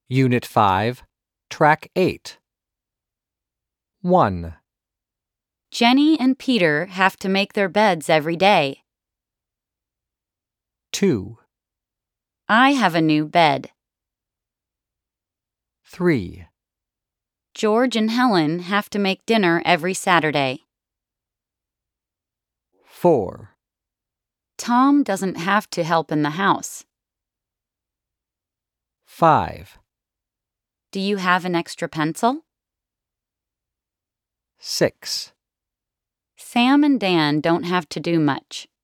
Unit 5, Track 8. 1, Jenny and Peter have to make their beds every day. 2, I have a new bed. 3, George and Helen have to make dinner every Saturday. 4, Tom doesn't have to help in the house. 5, Do you have an extra pencil? 6. Sam and Dan don't have to do much.